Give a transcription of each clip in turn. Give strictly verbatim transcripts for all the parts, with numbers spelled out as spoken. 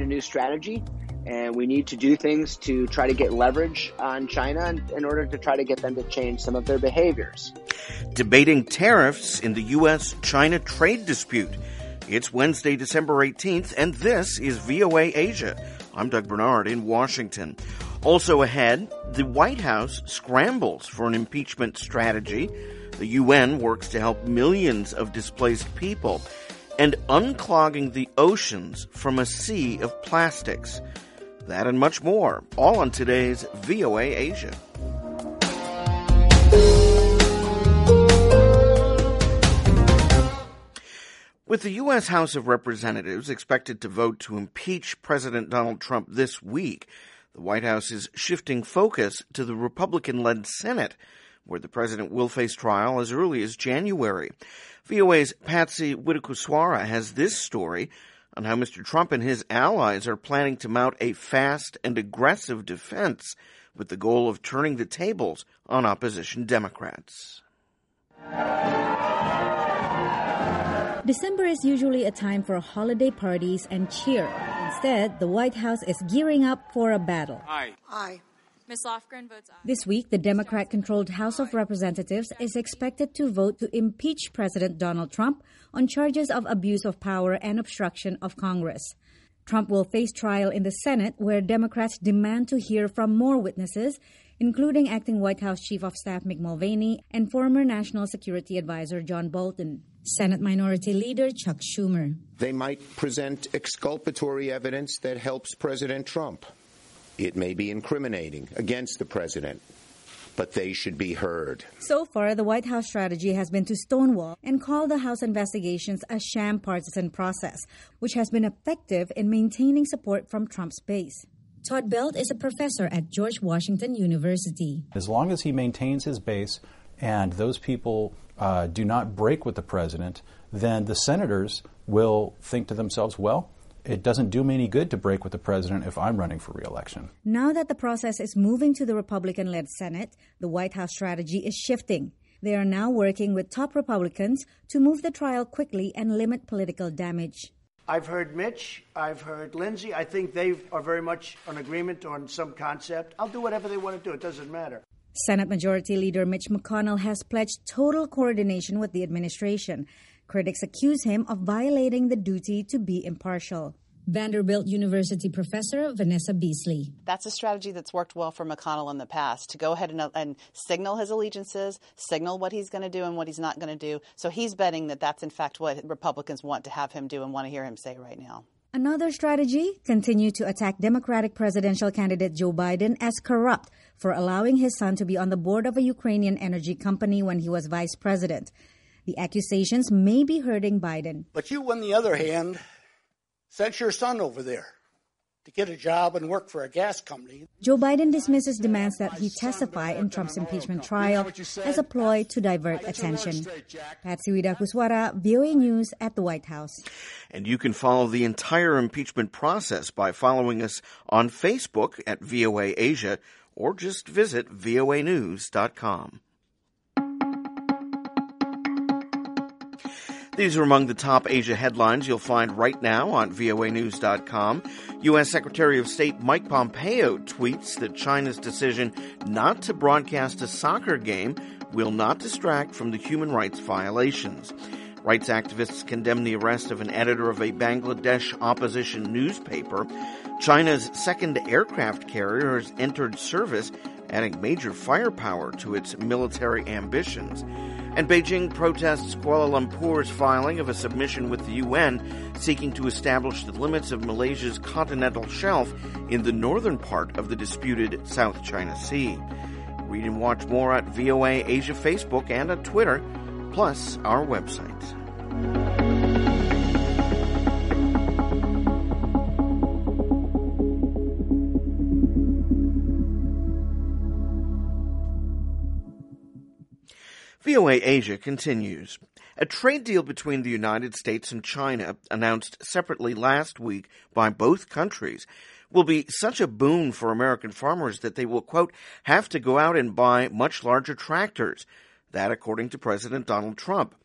a new strategy, and we need to do things to try to get leverage on China in order to try to get them to change some of their behaviors. Debating tariffs in the U S China trade dispute. It's Wednesday, December eighteenth, and this is V O A Asia. I'm Doug Bernard in Washington. Also ahead, the White House scrambles for an impeachment strategy. The U N works to help millions of displaced people, and unclogging the oceans from a sea of plastics. That and much more, all on today's V O A Asia. With the U S House of Representatives expected to vote to impeach President Donald Trump this week, the White House is shifting focus to the Republican-led Senate, where the president will face trial as early as January. V O A's Patsy Widakuswara has this story on how Mister Trump and his allies are planning to mount a fast and aggressive defense with the goal of turning the tables on opposition Democrats. December is usually a time for holiday parties and cheer. Instead, the White House is gearing up for a battle. Aye. Aye. Miz Lofgren votes aye. This week, the Democrat-controlled House of Representatives is expected to vote to impeach President Donald Trump on charges of abuse of power and obstruction of Congress. Trump will face trial in the Senate, where Democrats demand to hear from more witnesses, including acting White House Chief of Staff Mick Mulvaney and former National Security Advisor John Bolton. Senate Minority Leader Chuck Schumer. They might present exculpatory evidence that helps President Trump. It may be incriminating against the president, but they should be heard. So far, the White House strategy has been to stonewall and call the House investigations a sham partisan process, which has been effective in maintaining support from Trump's base. Todd Belt is a professor at George Washington University. As long as he maintains his base and those people uh, do not break with the president, then the senators will think to themselves, well, it doesn't do me any good to break with the president if I'm running for re-election. Now that the process is moving to the Republican-led Senate, the White House strategy is shifting. They are now working with top Republicans to move the trial quickly and limit political damage. I've heard Mitch. I've heard Lindsey. I think they are very much in agreement on some concept. I'll do whatever they want to do. It doesn't matter. Senate Majority Leader Mitch McConnell has pledged total coordination with the administration. Critics accuse him of violating the duty to be impartial. Vanderbilt University professor Vanessa Beasley. That's a strategy that's worked well for McConnell in the past, to go ahead and, and signal his allegiances, signal what he's going to do and what he's not going to do. So he's betting that that's, in fact, what Republicans want to have him do and want to hear him say right now. Another strategy, continue to attack Democratic presidential candidate Joe Biden as corrupt for allowing his son to be on the board of a Ukrainian energy company when he was vice president. The accusations may be hurting Biden. But you, on the other hand, sent your son over there to get a job and work for a gas company. Joe Biden dismisses demands that he testify in Trump's impeachment trial as a ploy to divert attention. Patsy Widakuswara, V O A News at the White House. And you can follow the entire impeachment process by following us on Facebook at V O A Asia, or just visit V O A news dot com. These are among the top Asia headlines you'll find right now on V O A news dot com. U S Secretary of State Mike Pompeo tweets that China's decision not to broadcast a soccer game will not distract from the human rights violations. Rights activists condemn the arrest of an editor of a Bangladesh opposition newspaper. China's second aircraft carrier has entered service, adding major firepower to its military ambitions. And Beijing protests Kuala Lumpur's filing of a submission with the U N seeking to establish the limits of Malaysia's continental shelf in the northern part of the disputed South China Sea. Read and watch more at V O A Asia Facebook and on Twitter, plus our website. V O A Asia continues. A trade deal between the United States and China, announced separately last week by both countries, will be such a boon for American farmers that they will, quote, have to go out and buy much larger tractors. That according to President Donald Trump.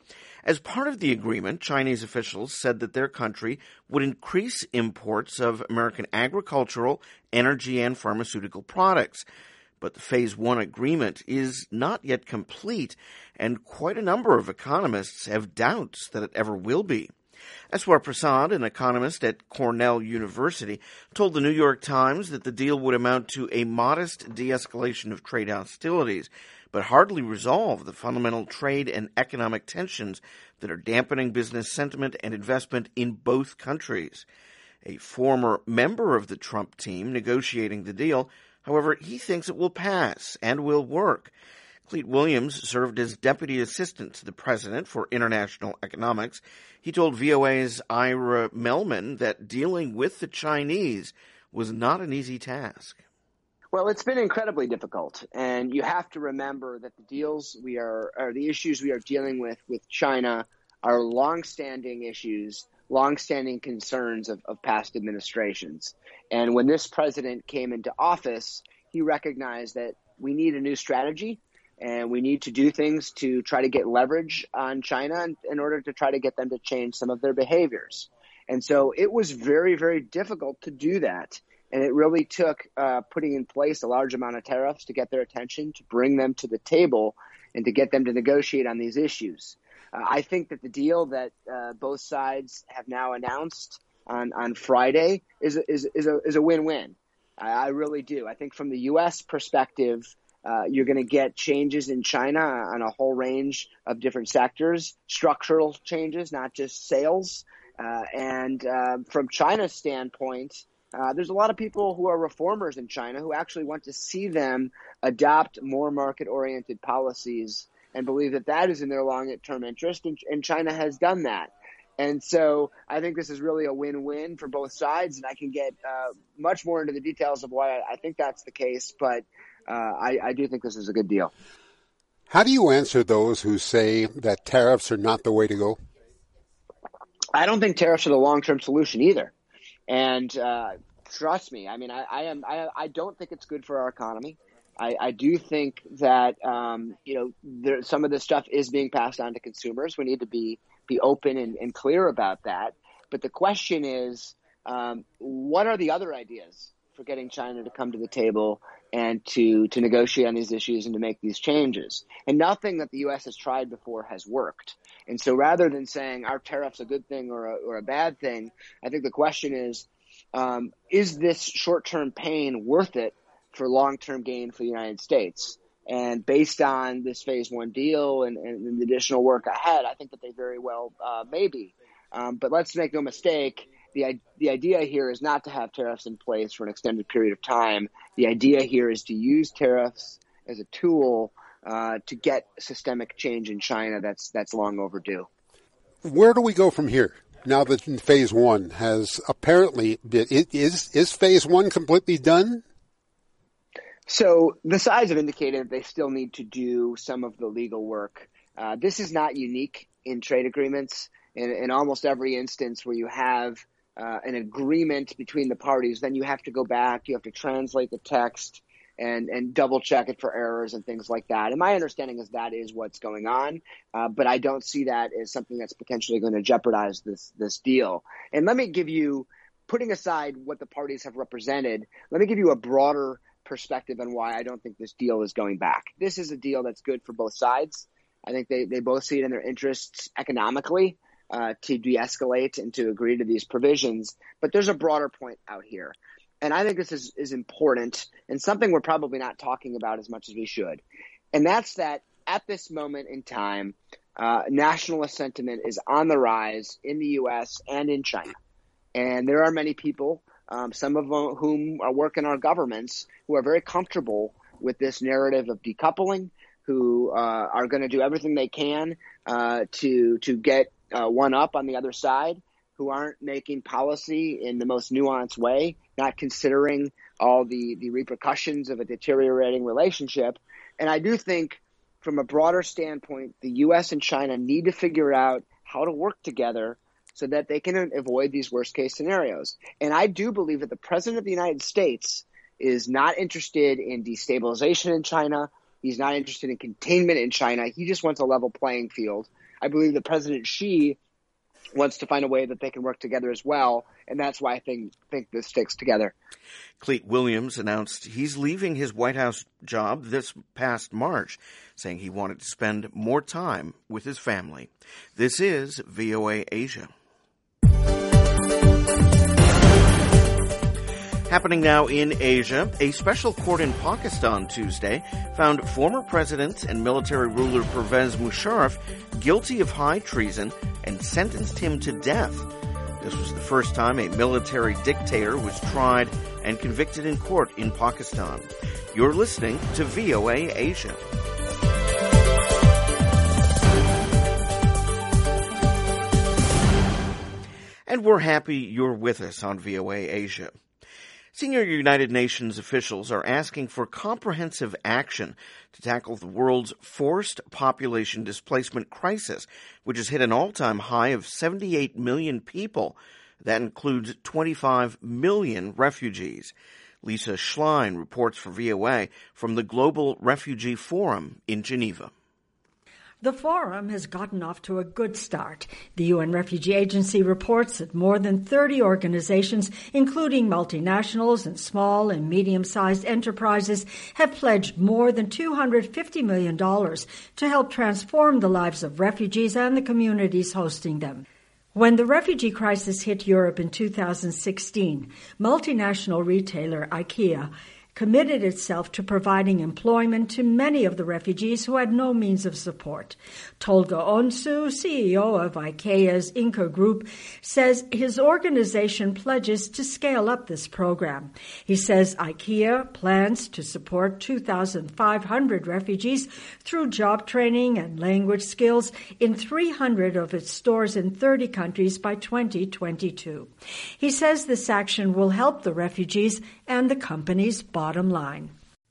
As part of the agreement, Chinese officials said that their country would increase imports of American agricultural, energy, and pharmaceutical products. But the Phase One agreement is not yet complete, and quite a number of economists have doubts that it ever will be. Eswar Prasad, an economist at Cornell University, told the New York Times that the deal would amount to a modest de-escalation of trade hostilities, but hardly resolve the fundamental trade and economic tensions that are dampening business sentiment and investment in both countries. A former member of the Trump team negotiating the deal, however, he thinks it will pass and will work. Clete Williams served as Deputy Assistant to the President for International Economics. He told V O A's Ira Melman that dealing with the Chinese was not an easy task. Well, it's been incredibly difficult, and you have to remember that the deals we are, or the issues we are dealing with with China are longstanding issues, longstanding concerns of, of past administrations. And when this president came into office, he recognized that we need a new strategy, and we need to do things to try to get leverage on China in, in order to try to get them to change some of their behaviors. And so it was very, very difficult to do that. And it really took uh, putting in place a large amount of tariffs to get their attention, to bring them to the table, and to get them to negotiate on these issues. Uh, I think that the deal that uh, both sides have now announced on, on Friday is a, is, is, a, is a win-win. I, I really do. I think from the U S perspective, uh, you're going to get changes in China on a whole range of different sectors, structural changes, not just sales. Uh, and uh, from China's standpoint, Uh, there's a lot of people who are reformers in China who actually want to see them adopt more market-oriented policies and believe that that is in their long-term interest, and, and China has done that. And so I think this is really a win-win for both sides, and I can get uh, much more into the details of why I think that's the case, but uh, I, I do think this is a good deal. How do you answer those who say that tariffs are not the way to go? I don't think tariffs are the long-term solution either. And uh, trust me, I mean, I, I am. I, I don't think it's good for our economy. I, I do think that um, you know there, some of this stuff is being passed on to consumers. We need to be be open and, and clear about that. But the question is, um, what are the other ideas for getting China to come to the table and to to negotiate on these issues and to make these changes? And nothing that the U S has tried before has worked. And so rather than saying our tariff's a good thing or a, or a bad thing, I think the question is, um, is this short-term pain worth it for long-term gain for the United States? And based on this phase one deal and, and the additional work ahead, I think that they very well uh, may be. Um, but let's make no mistake, the, the idea here is not to have tariffs in place for an extended period of time. The idea here is to use tariffs as a tool Uh, to get systemic change in China that's that's long overdue. Where do we go from here? Now that phase one has apparently been, is is phase one completely done? So the sides have indicated that they still need to do some of the legal work. Uh, this is not unique in trade agreements. In, in almost every instance where you have uh, an agreement between the parties, then you have to go back, you have to translate the text, and, and double check it for errors and things like that. And my understanding is that is what's going on. Uh, but I don't see that as something that's potentially going to jeopardize this, this deal. And let me give you, putting aside what the parties have represented, let me give you a broader perspective on why I don't think this deal is going back. This is a deal that's good for both sides. I think they, they both see it in their interests economically uh, to de-escalate and to agree to these provisions. But there's a broader point out here. And I think this is, is important and something we're probably not talking about as much as we should. And that's that at this moment in time, uh, nationalist sentiment is on the rise in the U S and in China. And there are many people, um, some of whom are work in our governments, who are very comfortable with this narrative of decoupling, who uh, are going to do everything they can uh, to to get uh, one up on the other side, who aren't making policy in the most nuanced way, not considering all the, the repercussions of a deteriorating relationship. And I do think from a broader standpoint, the U S and China need to figure out how to work together so that they can avoid these worst case scenarios. And I do believe that the President of the United States is not interested in destabilization in China. He's not interested in containment in China. He just wants a level playing field. I believe that President Xi wants to find a way that they can work together as well, and that's why I think think this sticks together. Clete Williams announced he's leaving his White House job this past March, saying he wanted to spend more time with his family. This is V O A Asia. Happening now in Asia, a special court in Pakistan Tuesday found former president and military ruler Pervez Musharraf guilty of high treason and sentenced him to death. This was the first time a military dictator was tried and convicted in court in Pakistan. You're listening to V O A Asia. And we're happy you're with us on V O A Asia. Senior United Nations officials are asking for comprehensive action to tackle the world's forced population displacement crisis, which has hit an all-time high of seventy-eight million people. That includes twenty-five million refugees. Lisa Schlein reports for V O A from the Global Refugee Forum in Geneva. The forum has gotten off to a good start. The U N Refugee Agency reports that more than thirty organizations, including multinationals and small and medium-sized enterprises, have pledged more than two hundred fifty million dollars to help transform the lives of refugees and the communities hosting them. When the refugee crisis hit Europe in two thousand sixteen, multinational retailer IKEA committed itself to providing employment to many of the refugees who had no means of support. Tolga Onsu, C E O of IKEA's Inca Group, says his organization pledges to scale up this program. He says IKEA plans to support two thousand five hundred refugees through job training and language skills in three hundred of its stores in thirty countries by twenty twenty-two. He says this action will help the refugees and the company's bottom line.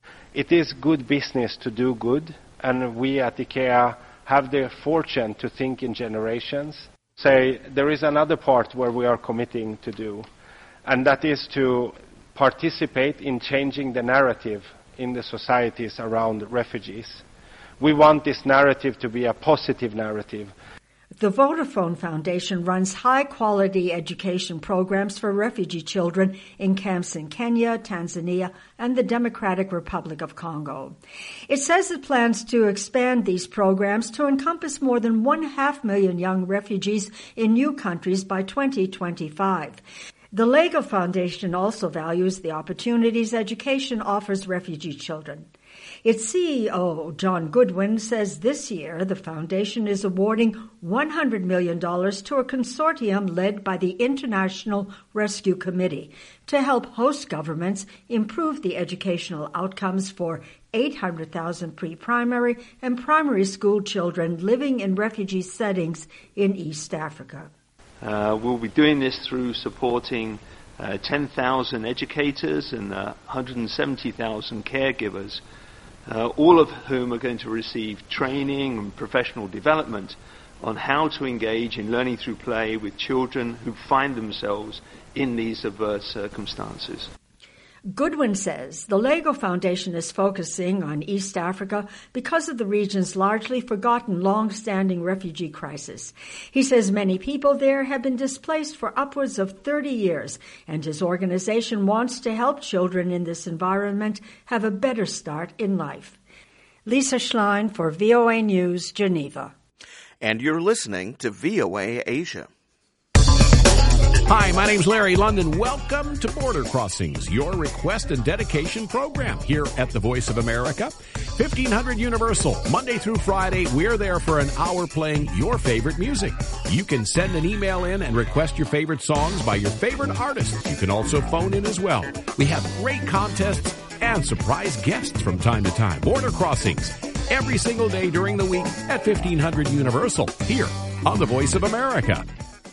It is good business to do good, and we at IKEA have the fortune to think in generations. Say, there is another part where we are committing to do, and that is to participate in changing the narrative in the societies around refugees. We want this narrative to be a positive narrative. The Vodafone Foundation runs high-quality education programs for refugee children in camps in Kenya, Tanzania, and the Democratic Republic of Congo. It says it plans to expand these programs to encompass more than one half million young refugees in new countries by twenty twenty-five. The Lego Foundation also values the opportunities education offers refugee children. Its C E O, John Goodwin, says this year the foundation is awarding one hundred million dollars to a consortium led by the International Rescue Committee to help host governments improve the educational outcomes for eight hundred thousand pre-primary and primary school children living in refugee settings in East Africa. Uh, we'll be doing this through supporting uh, ten thousand educators and uh, one hundred seventy thousand caregivers, uh, all of whom are going to receive training and professional development on how to engage in learning through play with children who find themselves in these adverse circumstances. Goodwin says the Lego Foundation is focusing on East Africa because of the region's largely forgotten long-standing refugee crisis. He says many people there have been displaced for upwards of thirty years, and his organization wants to help children in this environment have a better start in life. Lisa Schlein for V O A News, Geneva. And you're listening to V O A Asia. Hi, my name's Larry London. Welcome to Border Crossings, your request and dedication program here at the Voice of America. fifteen hundred Universal, Monday through Friday, we're there for an hour playing your favorite music. You can send an email in and request your favorite songs by your favorite artists. You can also phone in as well. We have great contests and surprise guests from time to time. Border Crossings, every single day during the week at fifteen hundred Universal, here on the Voice of America.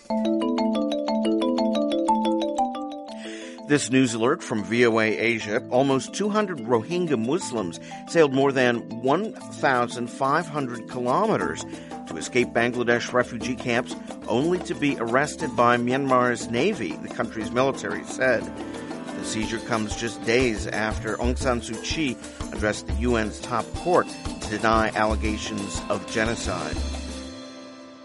This news alert from V O A Asia: almost two hundred Rohingya Muslims sailed more than one thousand five hundred kilometers to escape Bangladesh refugee camps, only to be arrested by Myanmar's Navy, the country's military said. The seizure comes just days after Aung San Suu Kyi addressed the U N's top court to deny allegations of genocide.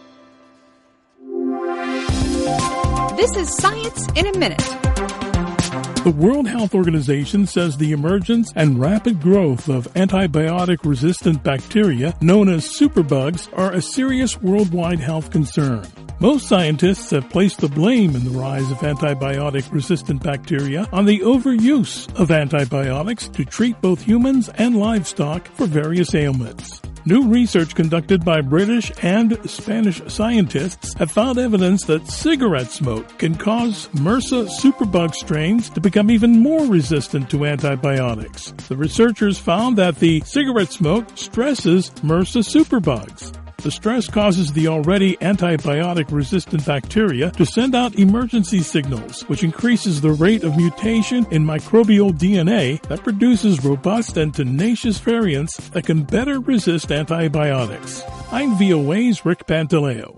This is Science in a Minute. The World Health Organization says the emergence and rapid growth of antibiotic-resistant bacteria, known as superbugs, are a serious worldwide health concern. Most scientists have placed the blame in the rise of antibiotic-resistant bacteria on the overuse of antibiotics to treat both humans and livestock for various ailments. New research conducted by British and Spanish scientists have found evidence that cigarette smoke can cause MRSA superbug strains to become even more resistant to antibiotics. The researchers found that the cigarette smoke stresses MRSA superbugs. The stress causes the already antibiotic-resistant bacteria to send out emergency signals, which increases the rate of mutation in microbial D N A that produces robust and tenacious variants that can better resist antibiotics. I'm V O A's Rick Pantaleo.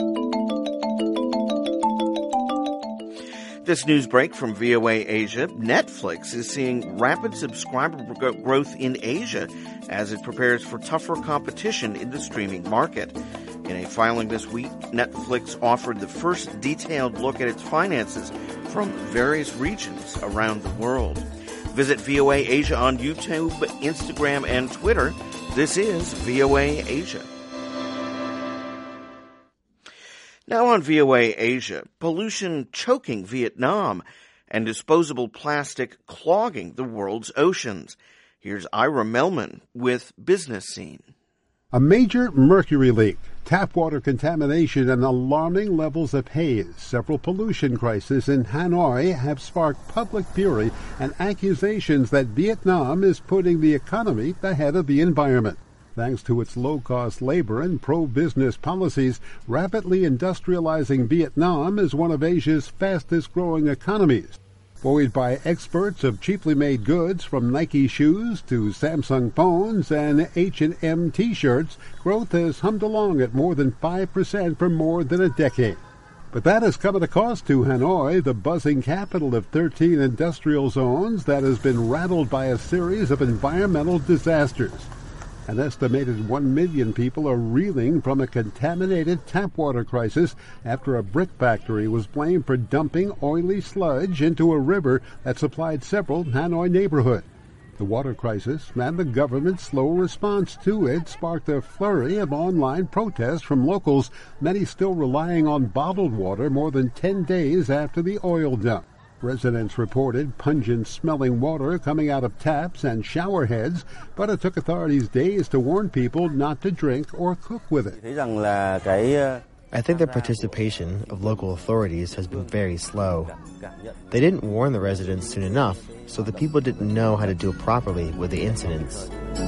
This news break from V O A Asia. Netflix is seeing rapid subscriber growth in Asia as it prepares for tougher competition in the streaming market. In a filing this week, Netflix offered the first detailed look at its finances from various regions around the world. Visit V O A Asia on YouTube, Instagram, and Twitter. This is V O A Asia. Now on V O A Asia, pollution choking Vietnam and disposable plastic clogging the world's oceans. Here's Ira Melman with Business Scene. A major mercury leak, tap water contamination, and alarming levels of haze. Several pollution crises in Hanoi have sparked public fury and accusations that Vietnam is putting the economy ahead of the environment. Thanks to its low-cost labor and pro-business policies, rapidly industrializing Vietnam is one of Asia's fastest-growing economies. Buoyed by experts of cheaply made goods from Nike shoes to Samsung phones and H and M T-shirts, growth has hummed along at more than five percent for more than a decade. But that has come at a cost to Hanoi, the buzzing capital of thirteen industrial zones that has been rattled by a series of environmental disasters. An estimated one million people are reeling from a contaminated tap water crisis after a brick factory was blamed for dumping oily sludge into a river that supplied several Hanoi neighborhoods. The water crisis and the government's slow response to it sparked a flurry of online protests from locals, many still relying on bottled water more than ten days after the oil dump. Residents reported pungent-smelling water coming out of taps and shower heads, but it took authorities days to warn people not to drink or cook with it. I think the participation of local authorities has been very slow. They didn't warn the residents soon enough, so the people didn't know how to deal properly with the incidents.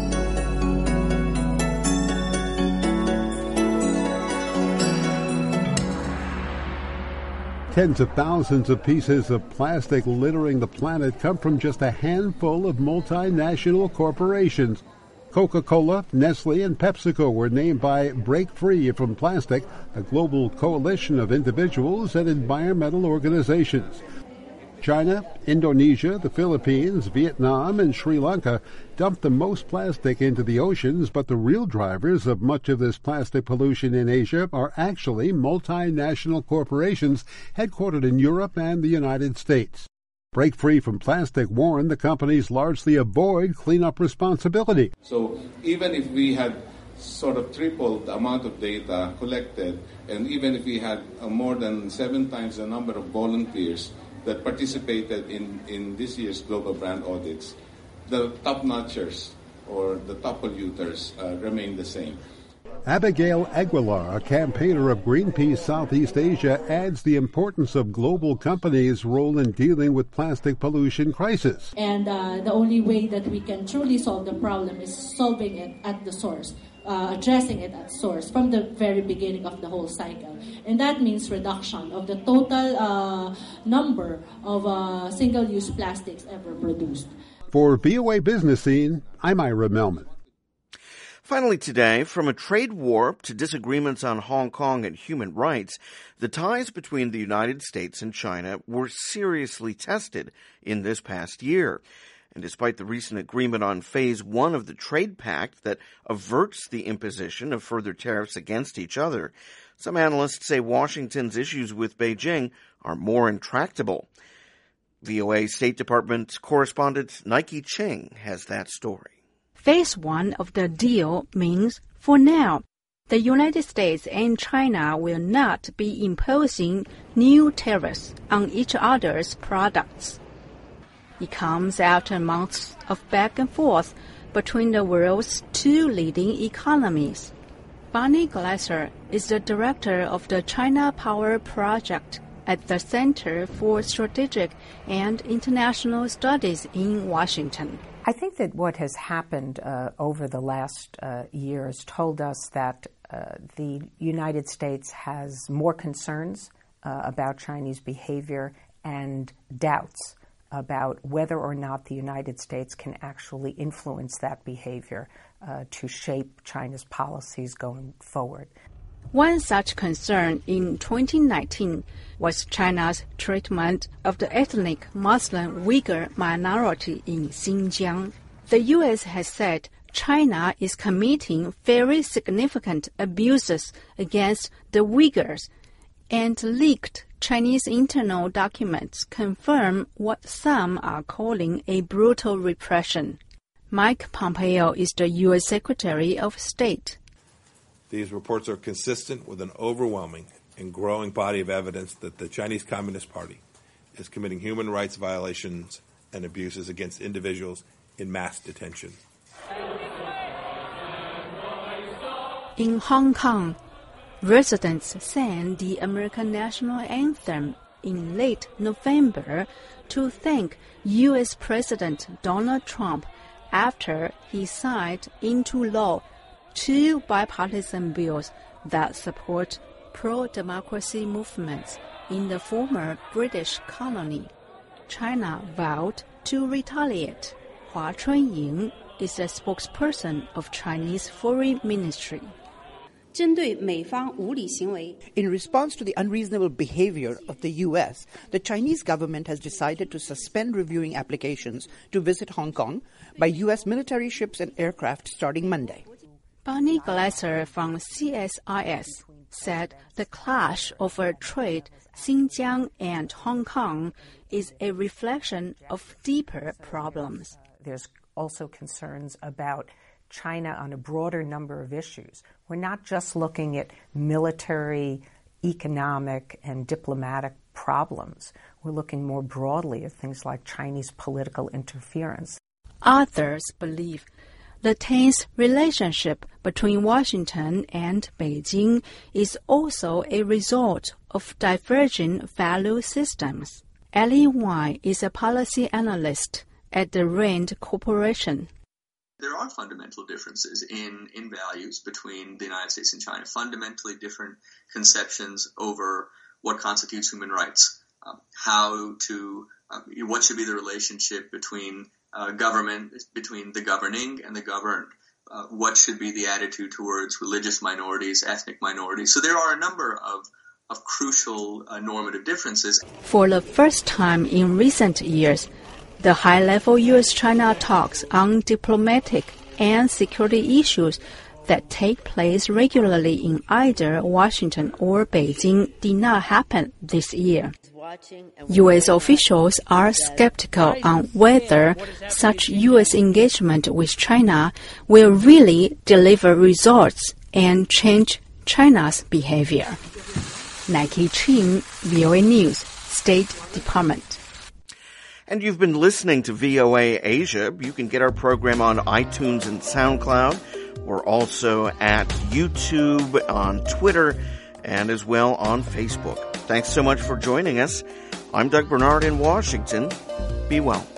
Tens of thousands of pieces of plastic littering the planet come from just a handful of multinational corporations. Coca-Cola, Nestle, and PepsiCo were named by Break Free from Plastic, a global coalition of individuals and environmental organizations. China, Indonesia, the Philippines, Vietnam, and Sri Lanka dump the most plastic into the oceans, but the real drivers of much of this plastic pollution in Asia are actually multinational corporations headquartered in Europe and the United States. Break Free from Plastic warned the companies largely avoid cleanup responsibility. So even if we had sort of tripled the amount of data collected, and even if we had uh, more than seven times the number of volunteers that participated in, in this year's global brand audits, the top-notchers or the top polluters uh, remain the same. Abigail Aguilar, a campaigner of Greenpeace Southeast Asia, adds the importance of global companies' role in dealing with plastic pollution crisis. And uh, the only way that we can truly solve the problem is solving it at the source. Uh, addressing it at source from the very beginning of the whole cycle. And that means reduction of the total uh, number of uh, single-use plastics ever produced. For V O A Business Scene, I'm Ira Melman. Finally today, from a trade war to disagreements on Hong Kong and human rights, the ties between the United States and China were seriously tested in this past year. And despite the recent agreement on phase one of the trade pact that averts the imposition of further tariffs against each other, Some analysts say Washington's issues with Beijing are more intractable. V O A State Department correspondent Nike Ching has that story. Phase one of the deal means, for now, the United States and China will not be imposing new tariffs on each other's products. It comes after months of back and forth between the world's two leading economies. Bonnie Glasser is the director of the China Power Project at the Center for Strategic and International Studies in Washington. I think that what has happened uh, over the last uh, years told us that uh, the United States has more concerns uh, about Chinese behavior and doubts about whether or not the United States can actually influence that behavior uh, to shape China's policies going forward. One such concern in twenty nineteen was China's treatment of the ethnic Muslim Uyghur minority in Xinjiang. The U S has said China is committing very significant abuses against the Uyghurs, and leaked Chinese internal documents confirm what some are calling a brutal repression. Mike Pompeo is the U S Secretary of State. These reports are consistent with an overwhelming and growing body of evidence that the Chinese Communist Party is committing human rights violations and abuses against individuals in mass detention. In Hong Kong, residents sang the American national anthem in late November to thank U S President Donald Trump after he signed into law two bipartisan bills that support pro-democracy movements in the former British colony. China vowed to retaliate. Hua Chunying is a spokesperson of Chinese Foreign Ministry. In response to the unreasonable behavior of the U S, the Chinese government has decided to suspend reviewing applications to visit Hong Kong by U S military ships and aircraft starting Monday. Bonnie Glasser from C S I S said the clash over trade, Xinjiang and Hong Kong, is a reflection of deeper problems. There's also concerns about China on a broader number of issues. We're not just looking at military, economic, and diplomatic problems. We're looking more broadly at things like Chinese political interference. Others believe the tense relationship between Washington and Beijing is also a result of diverging value systems. Ellie Wai is a policy analyst at the Rand Corporation. There are fundamental differences in, in values between the United States and China, fundamentally different conceptions over what constitutes human rights, um, how to, uh, what should be the relationship between uh, government, between the governing and the governed, uh, what should be the attitude towards religious minorities, ethnic minorities. So there are a number of of crucial uh, normative differences. For the first time in recent years, the high-level U S China talks on diplomatic and security issues that take place regularly in either Washington or Beijing did not happen this year. U S officials are skeptical on whether such U S engagement with China will really deliver results and change China's behavior. Nike Ching, V O A News, State Department. And you've been listening to V O A Asia. You can get our program on iTunes and SoundCloud. We're also at YouTube, on Twitter, and as well on Facebook. Thanks so much for joining us. I'm Doug Bernard in Washington. Be well.